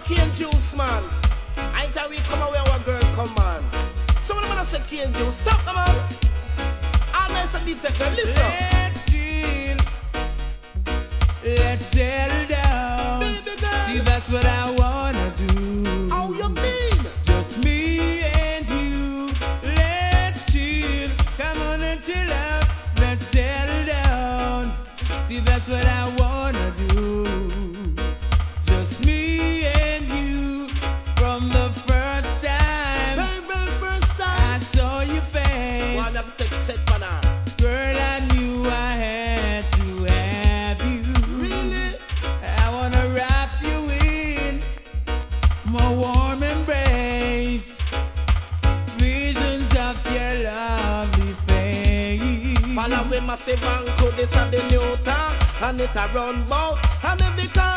cane juice, man. I ain't that we come away our girl come, man. Some of them gonna say cane juice. Stop them, man. All nice and decent, girl. Listen. Let's chill. Let's settle down. Baby girl. See, that's what I wanna do. How you mean? Just me and you. Let's chill. Come on and chill out. Let's settle down. See, that's what I wanna do. Just me and you. From the first time Very first I time. saw your face, One have to take set for now. girl, I knew I had to have you. Really? I wanna wrap you in my warm embrace. Visions of your lovely face. Follow with massive ankle, this are the new talk. And it a run bout. And it because